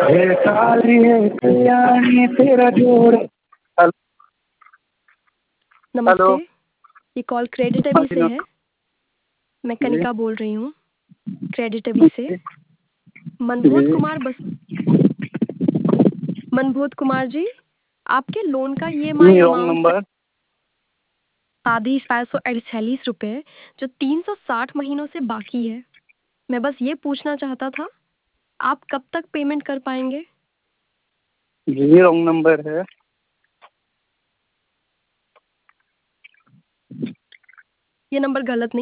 ये काली है कल्याणी तेरा जोड़। हेलो। नमस्ते। ये कॉल क्रेडिट अभी से है। मैं जी। कनिका बोल रही हूँ क्रेडिट अभी से। मनबोध कुमार मनबोध कुमार जी, आपके लोन का EMI रॉन्ग अमाउंट नंबर। आधी 548 रुपये जो 360 महीनों से बाकी है। मैं बस ये पूछना चाहता था, आप कब तक पेमेंट कर पाएंगे? जी रॉन्ग नंबर है। ये नंबर गलत नहीं